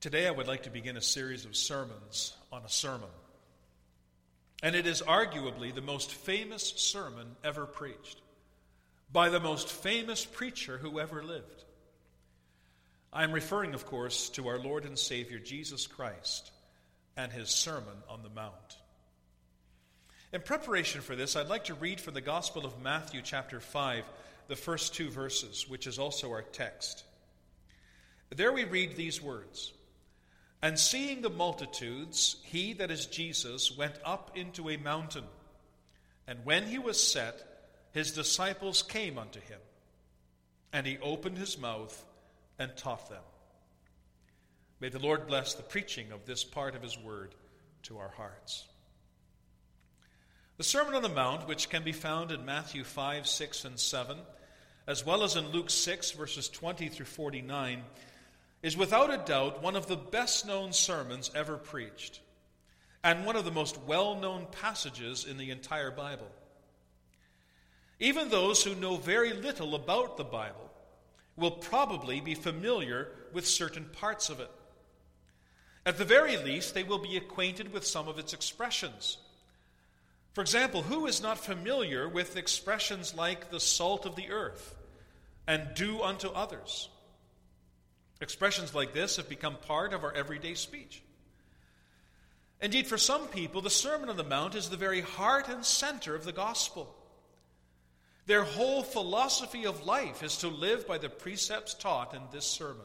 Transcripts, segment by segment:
Today I would like to begin a series of sermons on a sermon. And it is arguably the most famous sermon ever preached by the most famous preacher who ever lived. I am referring, of course, to our Lord and Savior Jesus Christ and his Sermon on the Mount. In preparation for this, I'd like to read from the Gospel of Matthew chapter 5, the first 2 verses, which is also our text. There we read these words. And seeing the multitudes, he, that is Jesus, went up into a mountain. And when he was set, his disciples came unto him. And he opened his mouth and taught them. May the Lord bless the preaching of this part of his word to our hearts. The Sermon on the Mount, which can be found in Matthew 5, 6, and 7, as well as in Luke 6, verses 20 through 49, is without a doubt one of the best-known sermons ever preached, and one of the most well-known passages in the entire Bible. Even those who know very little about the Bible will probably be familiar with certain parts of it. At the very least, they will be acquainted with some of its expressions. For example, who is not familiar with expressions like the salt of the earth and do unto others? Expressions like this have become part of our everyday speech. Indeed, for some people, the Sermon on the Mount is the very heart and center of the gospel. Their whole philosophy of life is to live by the precepts taught in this sermon.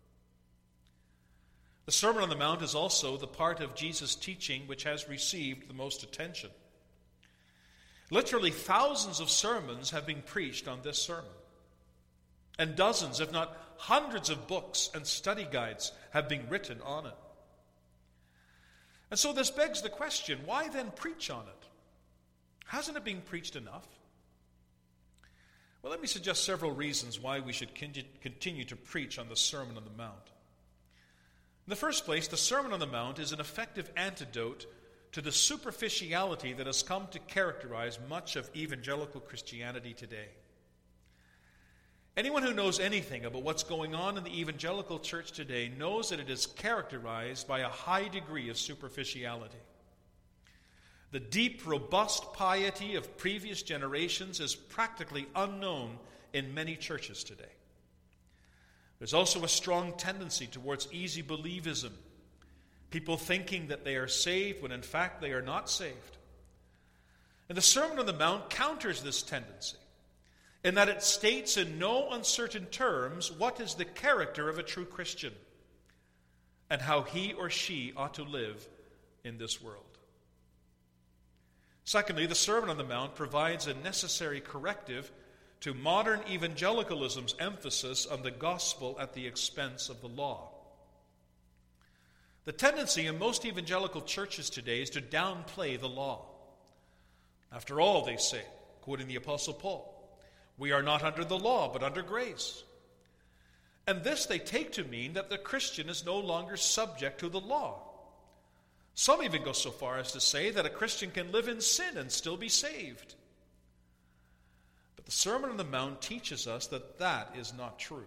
The Sermon on the Mount is also the part of Jesus' teaching which has received the most attention. Literally thousands of sermons have been preached on this sermon. And dozens, if not hundreds of books and study guides have been written on it. And so this begs the question, why then preach on it? Hasn't it been preached enough? Well, let me suggest several reasons why we should continue to preach on the Sermon on the Mount. In the first place, the Sermon on the Mount is an effective antidote to the superficiality that has come to characterize much of evangelical Christianity today. Anyone who knows anything about what's going on in the evangelical church today knows that it is characterized by a high degree of superficiality. The deep, robust piety of previous generations is practically unknown in many churches today. There's also a strong tendency towards easy believism, people thinking that they are saved when in fact they are not saved. And the Sermon on the Mount counters this tendency, in that it states in no uncertain terms what is the character of a true Christian and how he or she ought to live in this world. Secondly, the Sermon on the Mount provides a necessary corrective to modern evangelicalism's emphasis on the gospel at the expense of the law. The tendency in most evangelical churches today is to downplay the law. After all, they say, quoting the Apostle Paul, we are not under the law, but under grace. And this they take to mean that the Christian is no longer subject to the law. Some even go so far as to say that a Christian can live in sin and still be saved. But the Sermon on the Mount teaches us that that is not true.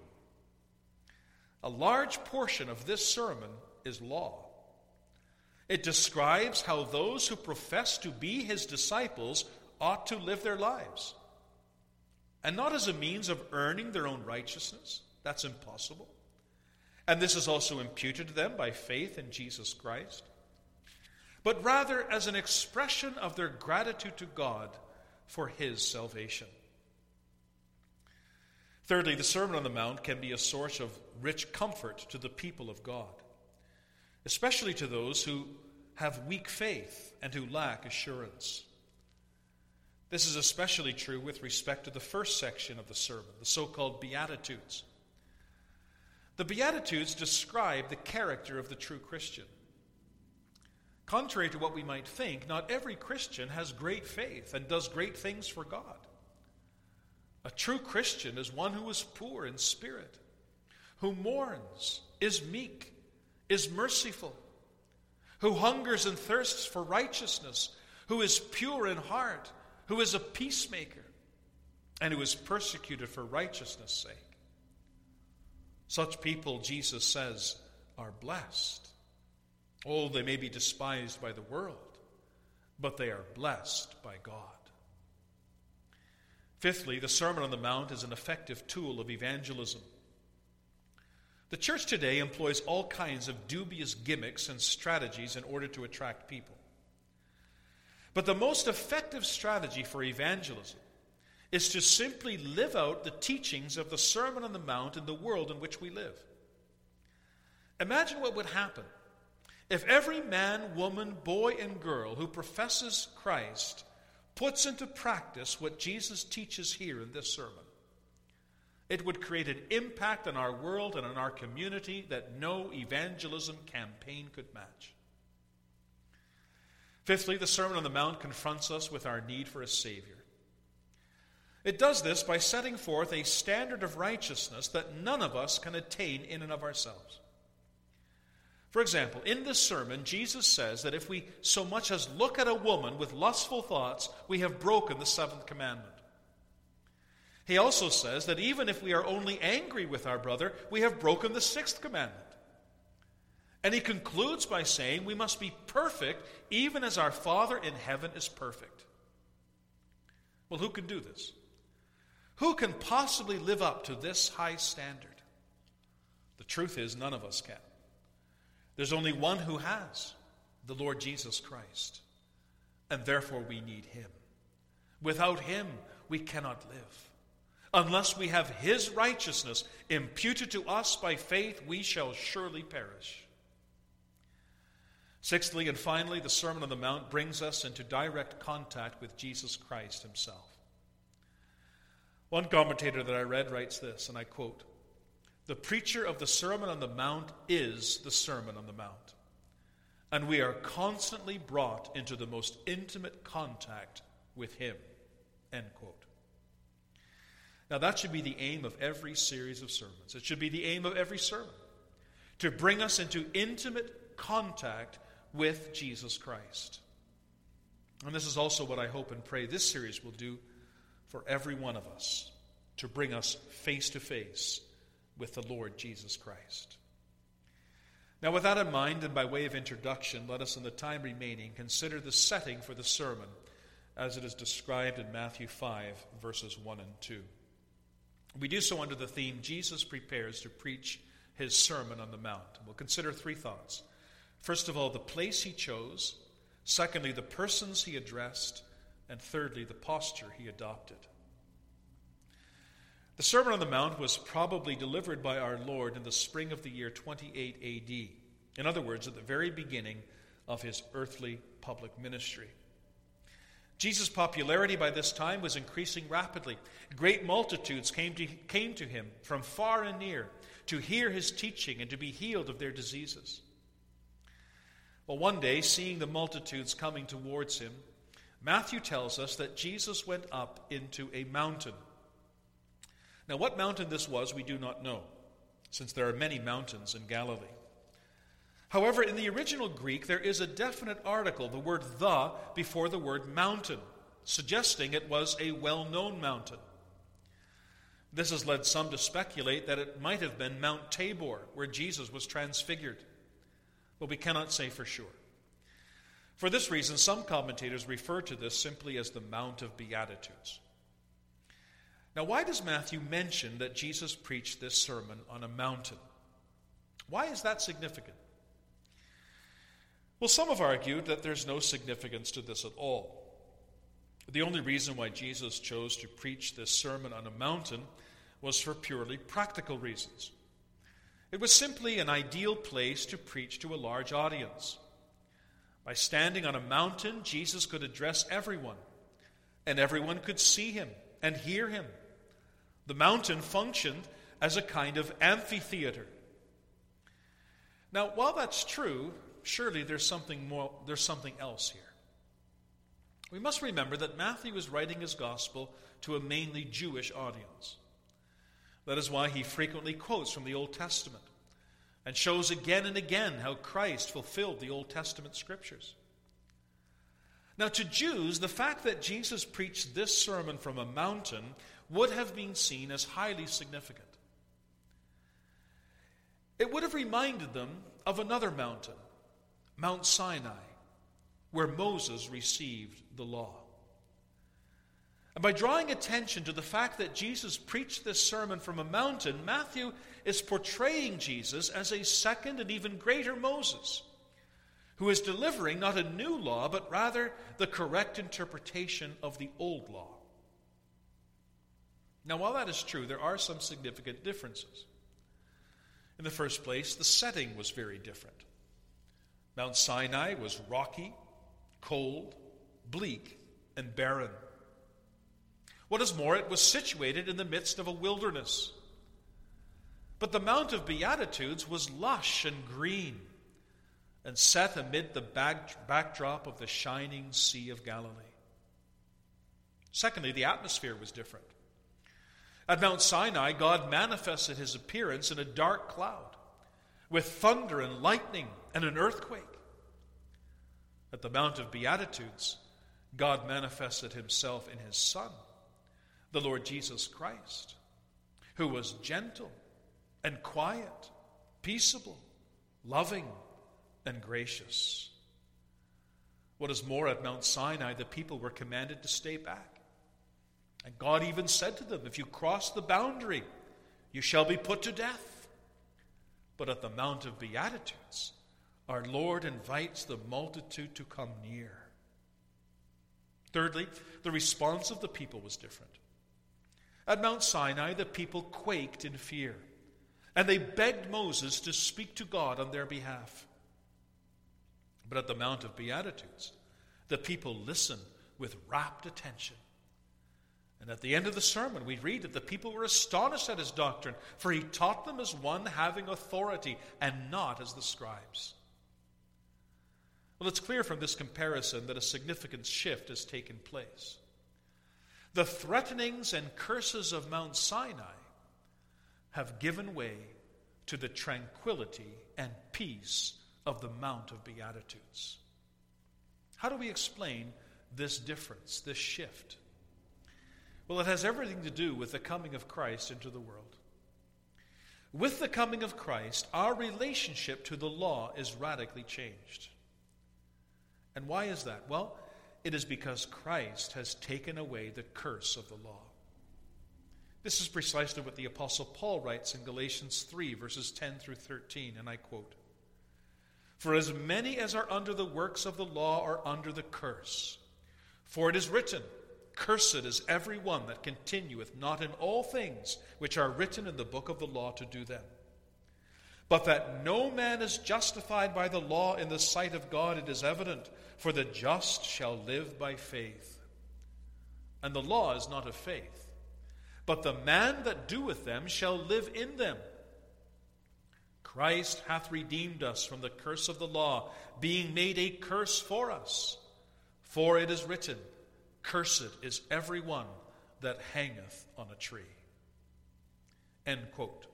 A large portion of this sermon is law. It describes how those who profess to be his disciples ought to live their lives. And not as a means of earning their own righteousness. That's impossible. And this is also imputed to them by faith in Jesus Christ. But rather as an expression of their gratitude to God for his salvation. Thirdly, the Sermon on the Mount can be a source of rich comfort to the people of God, especially to those who have weak faith and who lack assurance. This is especially true with respect to the first section of the sermon, the so-called Beatitudes. The Beatitudes describe the character of the true Christian. Contrary to what we might think, not every Christian has great faith and does great things for God. A true Christian is one who is poor in spirit, who mourns, is meek, is merciful, who hungers and thirsts for righteousness, who is pure in heart, who is a peacemaker, and who is persecuted for righteousness' sake. Such people, Jesus says, are blessed. Oh, they may be despised by the world, but they are blessed by God. Fifthly, the Sermon on the Mount is an effective tool of evangelism. The church today employs all kinds of dubious gimmicks and strategies in order to attract people. But the most effective strategy for evangelism is to simply live out the teachings of the Sermon on the Mount in the world in which we live. Imagine what would happen if every man, woman, boy, and girl who professes Christ puts into practice what Jesus teaches here in this sermon. It would create an impact on our world and on our community that no evangelism campaign could match. Fifthly, the Sermon on the Mount confronts us with our need for a Savior. It does this by setting forth a standard of righteousness that none of us can attain in and of ourselves. For example, in this sermon, Jesus says that if we so much as look at a woman with lustful thoughts, we have broken the seventh commandment. He also says that even if we are only angry with our brother, we have broken the sixth commandment. And he concludes by saying we must be perfect even as our Father in heaven is perfect. Well, who can do this? Who can possibly live up to this high standard? The truth is, none of us can. There's only one who has, the Lord Jesus Christ. And therefore we need him. Without him, we cannot live. Unless we have his righteousness imputed to us by faith, we shall surely perish. Sixthly and finally, the Sermon on the Mount brings us into direct contact with Jesus Christ himself. One commentator that I read writes this, and I quote, "The preacher of the Sermon on the Mount is the Sermon on the Mount, and we are constantly brought into the most intimate contact with him." End quote. Now that should be the aim of every series of sermons. It should be the aim of every sermon, to bring us into intimate contact with Jesus Christ. And this is also what I hope and pray this series will do for every one of us, to bring us face to face with the Lord Jesus Christ. Now, with that in mind, and by way of introduction, let us in the time remaining consider the setting for the sermon as it is described in Matthew 5, verses 1 and 2. We do so under the theme, Jesus prepares to preach his Sermon on the Mount. We'll consider three thoughts. First of all, the place he chose. Secondly, the persons he addressed. And thirdly, the posture he adopted. The Sermon on the Mount was probably delivered by our Lord in the spring of the year 28 A.D. In other words, at the very beginning of his earthly public ministry. Jesus' popularity by this time was increasing rapidly. Great multitudes came to him from far and near to hear his teaching and to be healed of their diseases. Well, one day, seeing the multitudes coming towards him, Matthew tells us that Jesus went up into a mountain. Now, what mountain this was, we do not know, since there are many mountains in Galilee. However, in the original Greek, there is a definite article, the word "the," before the word "mountain," suggesting it was a well-known mountain. This has led some to speculate that it might have been Mount Tabor, where Jesus was transfigured. But we cannot say for sure. For this reason, some commentators refer to this simply as the Mount of Beatitudes. Now, why does Matthew mention that Jesus preached this sermon on a mountain? Why is that significant? Well, some have argued that there's no significance to this at all. The only reason why Jesus chose to preach this sermon on a mountain was for purely practical reasons. It was simply an ideal place to preach to a large audience. By standing on a mountain, Jesus could address everyone, and everyone could see him and hear him. The mountain functioned as a kind of amphitheater. Now, while that's true, surely there's something else here. We must remember that Matthew is writing his gospel to a mainly Jewish audience. That is why he frequently quotes from the Old Testament and shows again and again how Christ fulfilled the Old Testament scriptures. Now, to Jews, the fact that Jesus preached this sermon from a mountain would have been seen as highly significant. It would have reminded them of another mountain, Mount Sinai, where Moses received the law. And by drawing attention to the fact that Jesus preached this sermon from a mountain, Matthew is portraying Jesus as a second and even greater Moses, who is delivering not a new law, but rather the correct interpretation of the old law. Now, while that is true, there are some significant differences. In the first place, the setting was very different. Mount Sinai was rocky, cold, bleak, and barren. What is more, it was situated in the midst of a wilderness. But the Mount of Beatitudes was lush and green and set amid the backdrop of the shining Sea of Galilee. Secondly, the atmosphere was different. At Mount Sinai, God manifested his appearance in a dark cloud, with thunder and lightning and an earthquake. At the Mount of Beatitudes, God manifested himself in his Son, the Lord Jesus Christ, who was gentle and quiet, peaceable, loving, and gracious. What is more, at Mount Sinai, the people were commanded to stay back. And God even said to them, if you cross the boundary, you shall be put to death. But at the Mount of Beatitudes, our Lord invites the multitude to come near. Thirdly, the response of the people was different. At Mount Sinai, the people quaked in fear, and they begged Moses to speak to God on their behalf. But at the Mount of Beatitudes, the people listened with rapt attention. And at the end of the sermon, we read that the people were astonished at his doctrine, for he taught them as one having authority and not as the scribes. Well, it's clear from this comparison that a significant shift has taken place. The threatenings and curses of Mount Sinai have given way to the tranquility and peace of the Mount of Beatitudes. How do we explain this difference, this shift? Well, it has everything to do with the coming of Christ into the world. With the coming of Christ, our relationship to the law is radically changed. And why is that? Well, it is because Christ has taken away the curse of the law. This is precisely what the Apostle Paul writes in Galatians 3, verses 10 through 13, and I quote, "For as many as are under the works of the law are under the curse. For it is written, Cursed is every one that continueth not in all things which are written in the book of the law to do them. But that no man is justified by the law in the sight of God, it is evident, for the just shall live by faith. And the law is not of faith, but the man that doeth them shall live in them. Christ hath redeemed us from the curse of the law, being made a curse for us. For it is written, Cursed is every one that hangeth on a tree." End quote.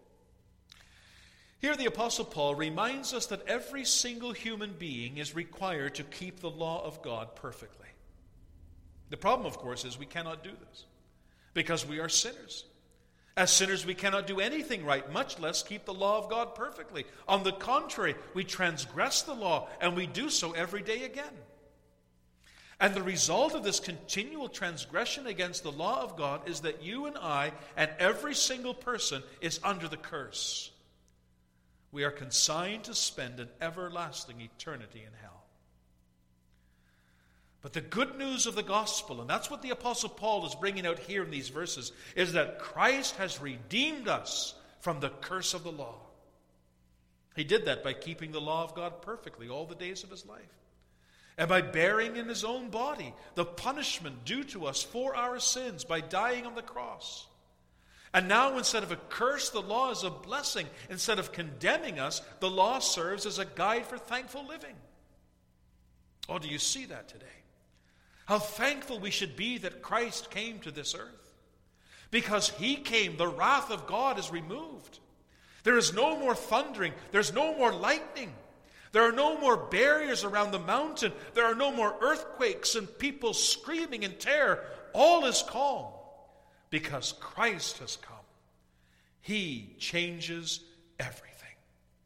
Here the Apostle Paul reminds us that every single human being is required to keep the law of God perfectly. The problem, of course, is we cannot do this because we are sinners. As sinners, we cannot do anything right, much less keep the law of God perfectly. On the contrary, we transgress the law, and we do so every day again. And the result of this continual transgression against the law of God is that you and I and every single person is under the curse. We are consigned to spend an everlasting eternity in hell. But the good news of the gospel, and that's what the Apostle Paul is bringing out here in these verses, is that Christ has redeemed us from the curse of the law. He did that by keeping the law of God perfectly all the days of his life, and by bearing in his own body the punishment due to us for our sins by dying on the cross. And now, instead of a curse, the law is a blessing. Instead of condemning us, the law serves as a guide for thankful living. Oh, do you see that today? How thankful we should be that Christ came to this earth. Because he came, the wrath of God is removed. There is no more thundering. There's no more lightning. There are no more barriers around the mountain. There are no more earthquakes and people screaming in terror. All is calm because Christ has come. He changes everything.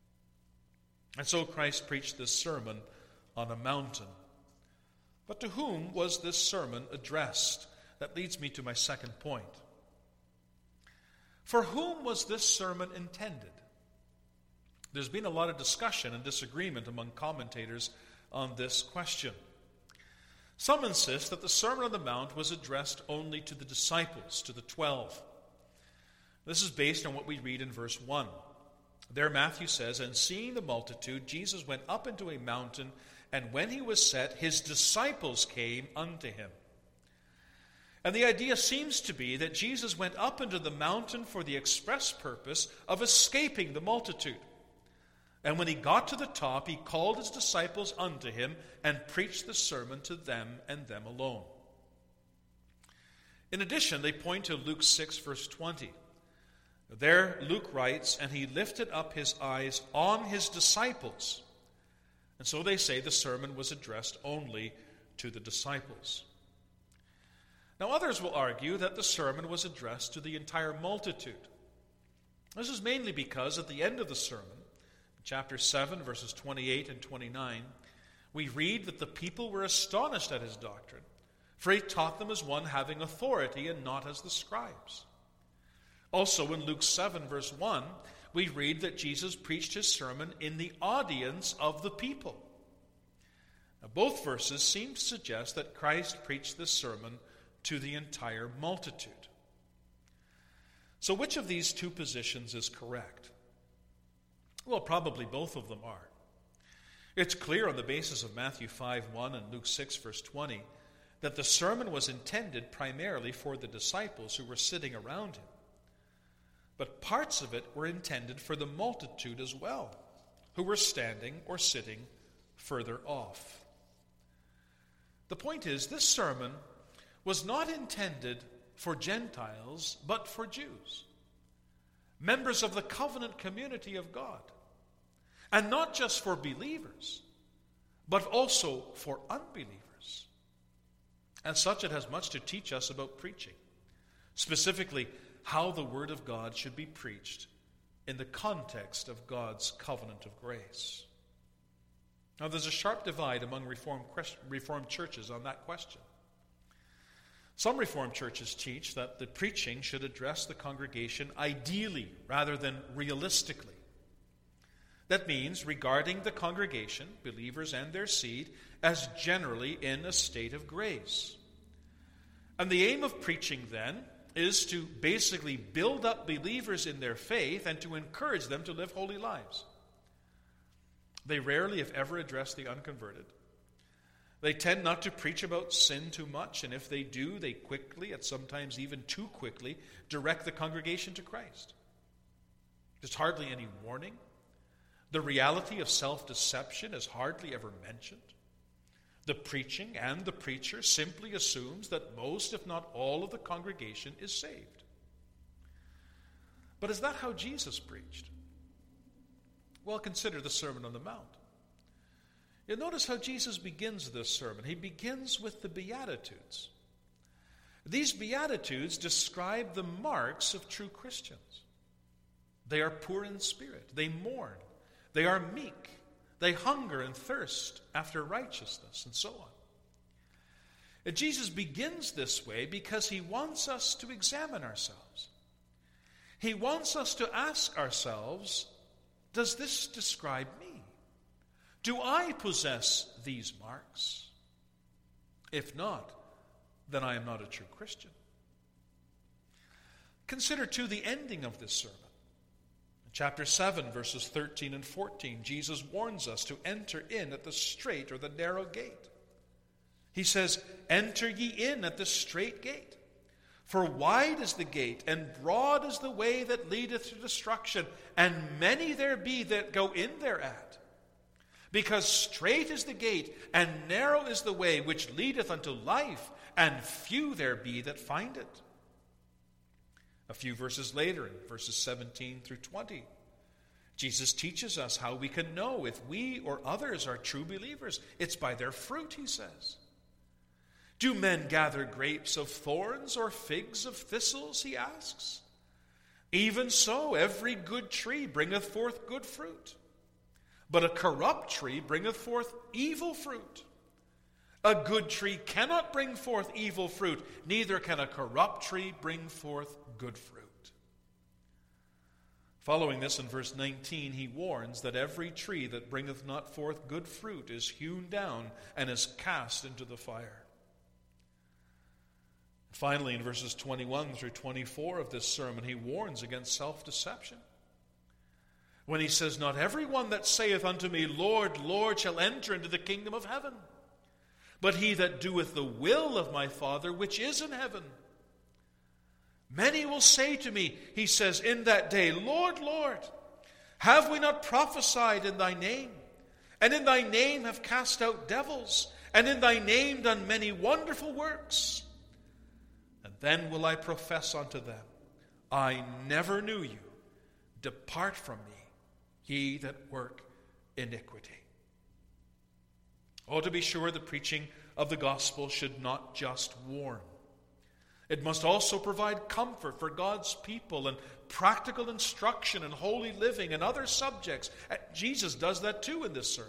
And so Christ preached this sermon on a mountain. But to whom was this sermon addressed? That leads me to my second point. For whom was this sermon intended? There's been a lot of discussion and disagreement among commentators on this question. Some insist that the Sermon on the Mount was addressed only to the disciples, to the 12. This is based on what we read in verse 1. There Matthew says, "And seeing the multitude, Jesus went up into a mountain, and when he was set, his disciples came unto him." And the idea seems to be that Jesus went up into the mountain for the express purpose of escaping the multitude. And when he got to the top, he called his disciples unto him and preached the sermon to them and them alone. In addition, they point to Luke 6, verse 20. There Luke writes, "And he lifted up his eyes on his disciples." And so they say the sermon was addressed only to the disciples. Now others will argue that the sermon was addressed to the entire multitude. This is mainly because at the end of the sermon, chapter 7, verses 28 and 29, we read that the people were astonished at his doctrine, for he taught them as one having authority and not as the scribes. Also in Luke 7, verse 1, we read that Jesus preached his sermon in the audience of the people. Now, both verses seem to suggest that Christ preached this sermon to the entire multitude. So which of these two positions is correct? Well, probably both of them are. It's clear on the basis of Matthew 5:1 and Luke 6, verse 20, that the sermon was intended primarily for the disciples who were sitting around him. But parts of it were intended for the multitude as well, who were standing or sitting further off. The point is, this sermon was not intended for Gentiles, but for Jews, members of the covenant community of God. And not just for believers, but also for unbelievers. As such, it has much to teach us about preaching, specifically how the Word of God should be preached in the context of God's covenant of grace. Now, there's a sharp divide among Reformed churches on that question. Some Reformed churches teach that the preaching should address the congregation ideally rather than realistically. That means regarding the congregation, believers and their seed, as generally in a state of grace. And the aim of preaching, then, is to basically build up believers in their faith and to encourage them to live holy lives. They rarely, if ever, address the unconverted. They tend not to preach about sin too much, and if they do, they quickly, and sometimes even too quickly, direct the congregation to Christ. There's hardly any warning. The reality of self-deception is hardly ever mentioned. The preaching and the preacher simply assumes that most, if not all, of the congregation is saved. But is that how Jesus preached? Well, consider the Sermon on the Mount. You'll notice how Jesus begins this sermon. He begins with the Beatitudes. These Beatitudes describe the marks of true Christians. They are poor in spirit. They mourn. They are meek. They hunger and thirst after righteousness, and so on. And Jesus begins this way because he wants us to examine ourselves. He wants us to ask ourselves, does this describe me? Do I possess these marks? If not, then I am not a true Christian. Consider, too, the ending of this sermon. Chapter 7, verses 13 and 14, Jesus warns us to enter in at the strait or the narrow gate. He says, "Enter ye in at the strait gate. For wide is the gate, and broad is the way that leadeth to destruction, and many there be that go in thereat. Because strait is the gate, and narrow is the way which leadeth unto life, and few there be that find it." A few verses later, in verses 17 through 20, Jesus teaches us how we can know if we or others are true believers. It's by their fruit, he says. Do men gather grapes of thorns or figs of thistles, he asks. Even so, every good tree bringeth forth good fruit. but a corrupt tree bringeth forth evil fruit. A good tree cannot bring forth evil fruit, neither can a corrupt tree bring forth good fruit. Following this in verse 19, he warns that every tree that bringeth not forth good fruit is hewn down and is cast into the fire. Finally, in verses 21 through 24 of this sermon, he warns against self-deception. When he says, "Not every one that saith unto me, Lord, Lord, shall enter into the kingdom of heaven, but he that doeth the will of my Father which is in heaven. Many will say to me," he says, "in that day, Lord, Lord, have we not prophesied in thy name? And in thy name have cast out devils, and in thy name done many wonderful works? And then will I profess unto them, I never knew you. Depart from me, ye that work iniquity." Oh, to be sure, the preaching of the gospel should not just warn. It must also provide comfort for God's people and practical instruction and holy living and other subjects. Jesus does that too in this sermon.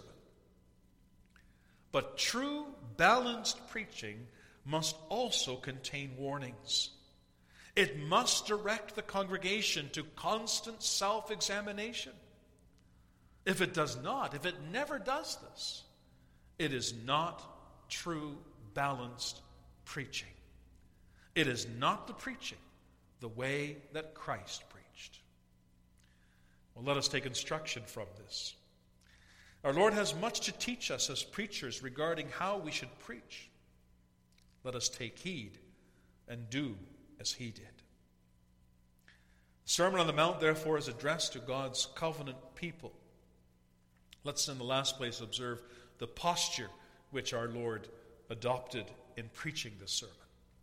But true, balanced preaching must also contain warnings. It must direct the congregation to constant self-examination. If it does not, if it never does this, it is not true, balanced preaching. It is not the preaching the way that Christ preached. Well, let us take instruction from this. Our Lord has much to teach us as preachers regarding how we should preach. Let us take heed and do as he did. The Sermon on the Mount, therefore, is addressed to God's covenant people. Let's, in the last place, observe the posture which our Lord adopted in preaching this sermon.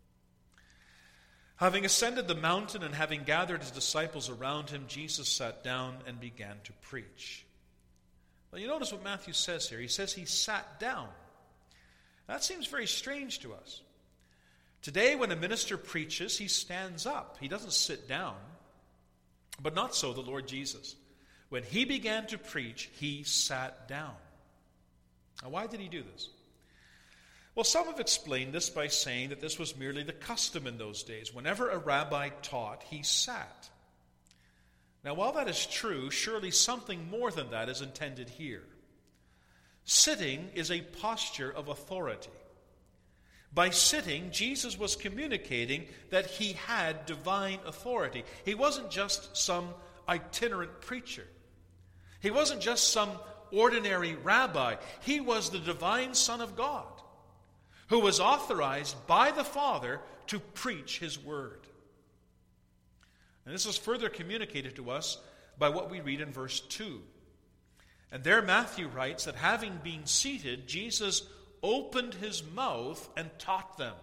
Having ascended the mountain and having gathered his disciples around him, Jesus sat down and began to preach. Well, you notice what Matthew says here. He says he sat down. That seems very strange to us. Today, when a minister preaches, he stands up. He doesn't sit down. But not so the Lord Jesus. When he began to preach, he sat down. Now, why did he do this? Well, some have explained this by saying that this was merely the custom in those days. Whenever a rabbi taught, he sat. Now, while that is true, surely something more than that is intended here. Sitting is a posture of authority. By sitting, Jesus was communicating that he had divine authority. He wasn't just some itinerant preacher. He wasn't just some ordinary rabbi. He was the divine Son of God, who was authorized by the Father to preach his word. And this is further communicated to us by what we read in verse 2. And there Matthew writes that having been seated, Jesus opened his mouth and taught them.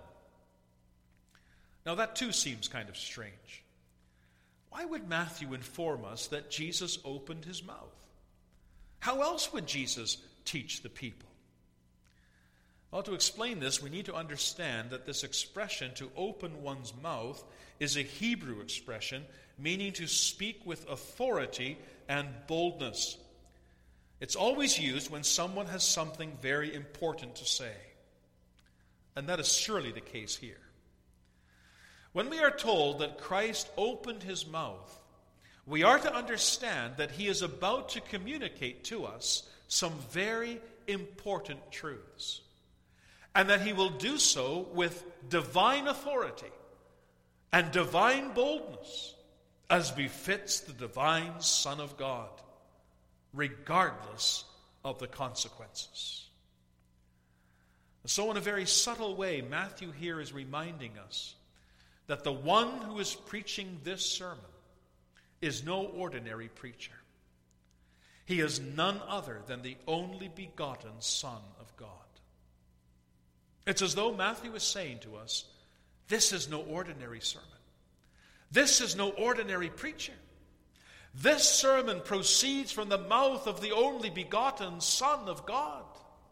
Now that too seems kind of strange. Why would Matthew inform us that Jesus opened his mouth? How else would Jesus teach the people? Well, to explain this, we need to understand that this expression, to open one's mouth, is a Hebrew expression meaning to speak with authority and boldness. It's always used when someone has something very important to say. And that is surely the case here. When we are told that Christ opened his mouth, we are to understand that he is about to communicate to us some very important truths, and that he will do so with divine authority and divine boldness, as befits the divine Son of God, regardless of the consequences. So in a very subtle way, Matthew here is reminding us that the one who is preaching this sermon is no ordinary preacher. He is none other than the only begotten Son of God. It's as though Matthew is saying to us, this is no ordinary sermon. This is no ordinary preacher. This sermon proceeds from the mouth of the only begotten Son of God.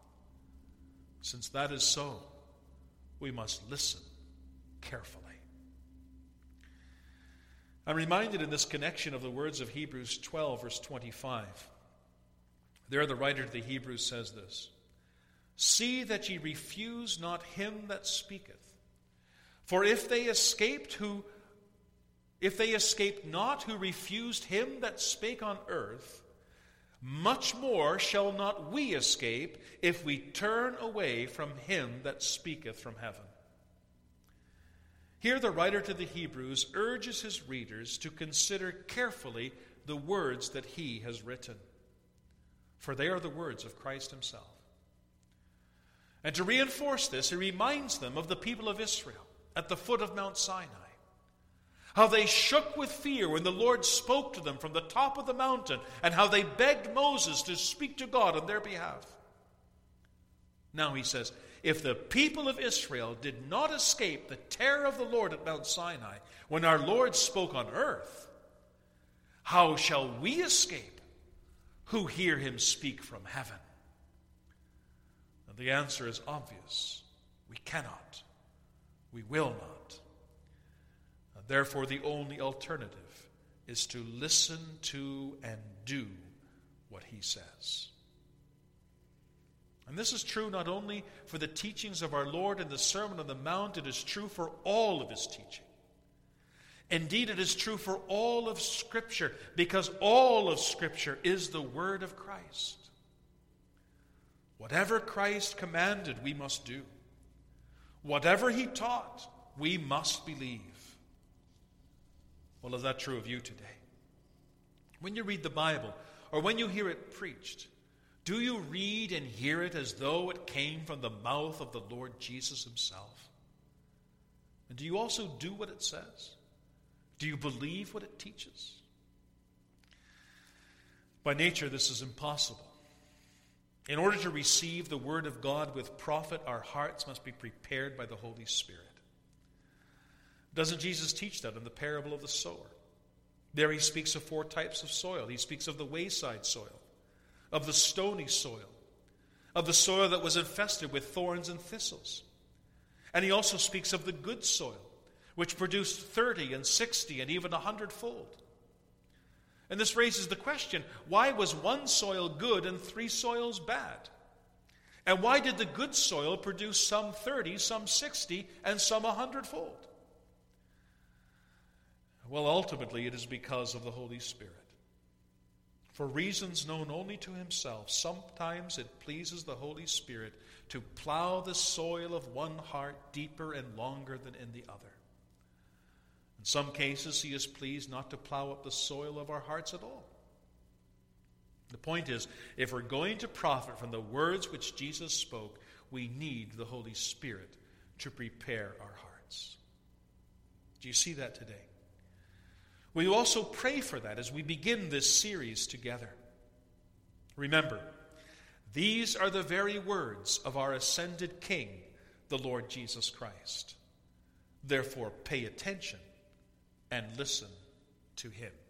Since that is so, we must listen carefully. I'm reminded in this connection of the words of Hebrews 12, verse 25. There the writer to the Hebrews says this: "See that ye refuse not him that speaketh. For if they escaped not who refused him that spake on earth, much more shall not we escape if we turn away from him that speaketh from heaven." Here the writer to the Hebrews urges his readers to consider carefully the words that he has written, for they are the words of Christ himself. And to reinforce this, he reminds them of the people of Israel at the foot of Mount Sinai, how they shook with fear when the Lord spoke to them from the top of the mountain, and how they begged Moses to speak to God on their behalf. Now he says, if the people of Israel did not escape the terror of the Lord at Mount Sinai when our Lord spoke on earth, how shall we escape who hear him speak from heaven? And the answer is obvious. We cannot. We will not. And therefore, the only alternative is to listen to and do what he says. And this is true not only for the teachings of our Lord in the Sermon on the Mount, it is true for all of his teaching. Indeed, it is true for all of Scripture, because all of Scripture is the Word of Christ. Whatever Christ commanded, we must do. Whatever he taught, we must believe. Well, is that true of you today? When you read the Bible, or when you hear it preached, do you read and hear it as though it came from the mouth of the Lord Jesus himself? And do you also do what it says? Do you believe what it teaches? By nature, this is impossible. In order to receive the Word of God with profit, our hearts must be prepared by the Holy Spirit. Doesn't Jesus teach that in the parable of the sower? There he speaks of 4 types of soil. He speaks of the wayside soil, of the stony soil, of the soil that was infested with thorns and thistles. And he also speaks of the good soil, which produced 30 and 60 and even 100-fold. And this raises the question, why was one soil good and 3 soils bad? And why did the good soil produce some 30, some 60, and some 100-fold? Well, ultimately, it is because of the Holy Spirit. For reasons known only to himself, sometimes it pleases the Holy Spirit to plow the soil of one heart deeper and longer than in the other. In some cases, he is pleased not to plow up the soil of our hearts at all. The point is, if we're going to profit from the words which Jesus spoke, we need the Holy Spirit to prepare our hearts. Do you see that today? Will you also pray for that as we begin this series together? Remember, these are the very words of our ascended King, the Lord Jesus Christ. Therefore, pay attention and listen to him.